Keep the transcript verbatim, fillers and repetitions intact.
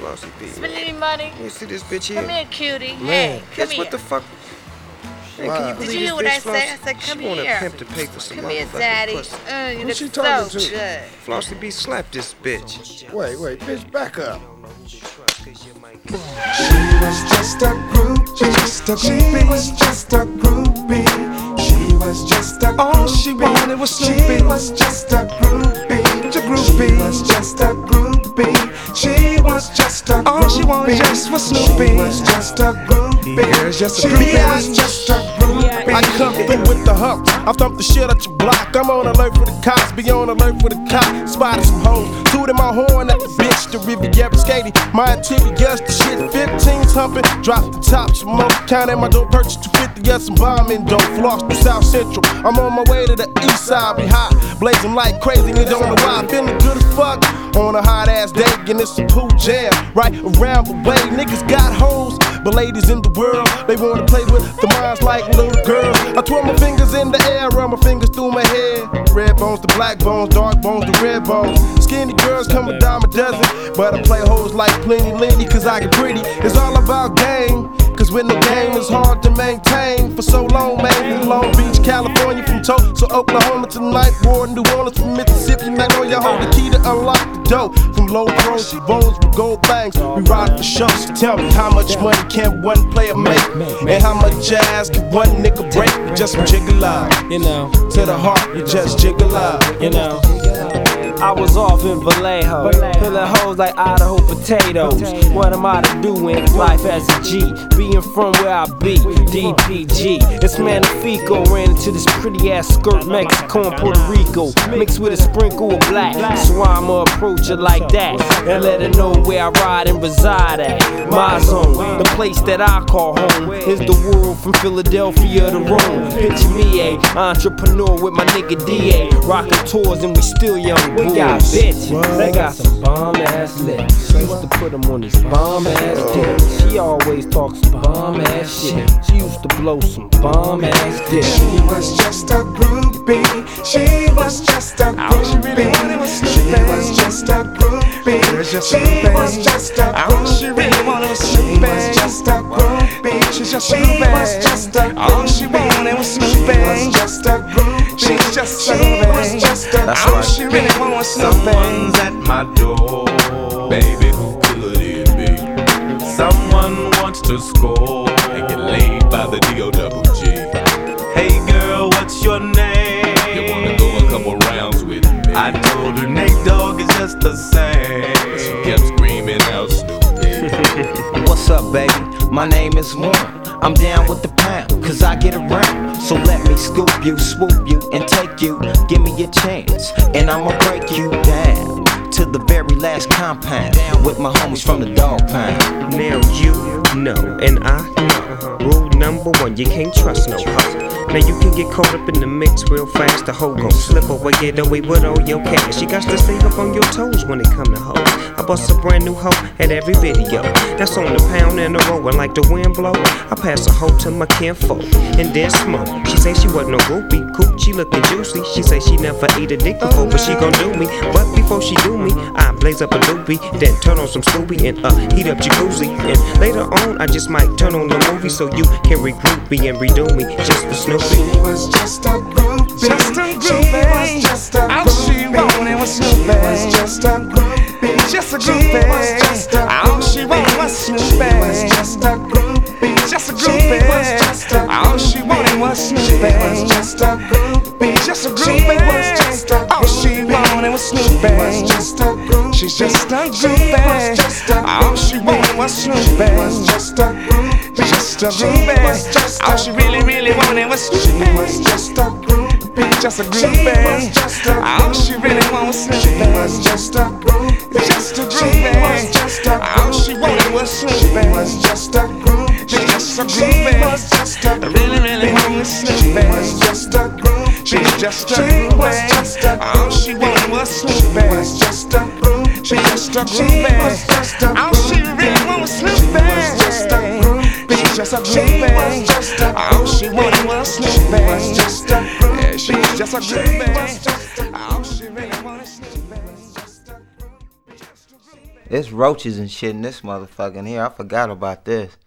Flossie B. Spend any money? You see this bitch here? Come here, cutie. Man, Hey, come guess here. what the fuck? Man, Wow. can you Did believe you this hear what bitch, I said? I Flossie? said, come she want here. a pimp to pay for some Come here, motherfucking daddy. pussy. Uh, you Who's look she so talking to? good. Flossie B, slap this bitch. Wait, wait, bitch, back up. She was just a groupie. Just a groupie. She was just a groupie. She was just a groupie. All she wanted was Snoopy. She was just a groupie. Just a groupie. She was just a groupie. She was just a groupie. All she wanted just was Snoopy. She was just a groupie. Yeah, it's just a She groupie. was just a groupie. I come through with the hump. I thump the shit out your block. I'm on alert for the cops. Be on alert for the cop. Spotted some hoes. Tooted my horn at the bitch. The Riviera skating. My activity, yes, the shit. fifteens humping. Drop the top. Smoke. Count at my door. Purchase two fifty. Yes, some bombing dope. Floss to South Central. I'm on my way to the east side. Be hot. Blazing like crazy. You don't know why. Feeling good as fuck. On a hot ass day. And it's a pool jam. Right around the way. Niggas got hoes. But ladies in the world, they wanna play with the minds like little girls. I twirl my fingers in the air, run my fingers through my hair. Red bones to black bones, dark bones to red bones. Skinny girls come a dime a dozen, but I play hoes like plenty Lindy, cause I get pretty. It's all about game, cause when the game is hard to maintain. For so long, man, from Long Beach, California, from Tulsa, Oklahoma to Ninth Ward, New Orleans, from Mississippi, Magnolia, hold the key to unlock the door. From low pros to bones with gold bangs, we ride the show. So tell me how much money can one player make, and how much ass can one nigga break? Just jiggle out, You know, to the heart, you just jiggle out. you know. I was off in Vallejo, peeling hoes like Idaho potatoes. What am I to do in life as a G? Being from where I be, D P G. It's Magnifico, ran into this pretty ass skirt, Mexico and Puerto Rico, mixed with a sprinkle of black. So I'ma approach her like that, and let her know where I ride and reside at. My zone, the place that I call home, is the world from Philadelphia to Rome. Picture me a entrepreneur with my nigga D A, rockin' tours and we still young boys. We got bitches, they got some bomb ass lips. She used to put them on these bomb ass tits. She always talks some bomb ass shit. She used to blow some bomb ass dick. She was just a groupie. She was just a groupie. She was just a groupie. She was just a groupie. She really wanted was Snoopy. She was just a groupie. She just she was just a groupie. All she wanted was Snoopy. She was just a groupie. She just she was just a groupie. All she really wanted was Snoopy. Someone's at my door, baby, who could it be? Someone wants to score and get laid by the D O double G. Hey girl, what's your name? You wanna go a couple rounds with me? I told her Nate Dogg is just the same. She kept screaming out Snoopy. What's up, baby? My name is Warren. I'm down with the pound, cause I get around. So let me scoop you, swoop you, and take you. Give me a chance, and I'ma break you down to the very last compound with my homies from the dog pound. Now you know, and I know. Rule number one, you can't trust no hoe. Now you can get caught up in the mix real fast. The hoe gon' slip away, get away with all your cash. You got to stay up on your toes when it come to hoes. I bust a brand new hoe at every video. That's on the pound and the roll, and like the wind blow, I pass a hoe to my kinfolk and then smoke. She say she wasn't no groupie, coochie looking juicy. She say she never ate a dick before, but she gon' do me. But before she do me, I blaze up a doobie, then turn on some Scooby and uh heat up jacuzzi. And later on, I just might turn on the movie so you can regroup me and redo me just for Snoopy. She was just a groupie. Just a groupie. She was just a groupie. All she wanted was Snoopy. She was just a groupie. Just a groupie. She was just a groupie. All she wanted was Snoopy. She was just a groupie. Just a groupie. She was just a groupie. All she wanted was Snoopy. She was just a groupie. Just a groupie. She was just a groupie. All she wanted was Snoopy. She was just a groupie. She's just a groupie. All she wanted was Snoopy. She was just a groupie. Just a groupie. All she really, really wanted was Snoopy. She was just a groupie. Just a groupie. All she really wanted was Snoopy. She was just a groupie. Just a groupie. All she wanted was Snoopy. She was just a groupie. Just a groupie. I really, really wanted Snoopy. She was just a groupie. She was just a groupie. All she wanted was Snoopy. She was just a groupie. She just a groupie. All she really wanted was Snoopy. She was just a groupie. Just a groupie. All she wanted was Snoopy. Was just a groupie. She was just a groupie. All she really wanted was Snoopy. Just a groupie. It's roaches and shit in this motherfucking here. I forgot about this.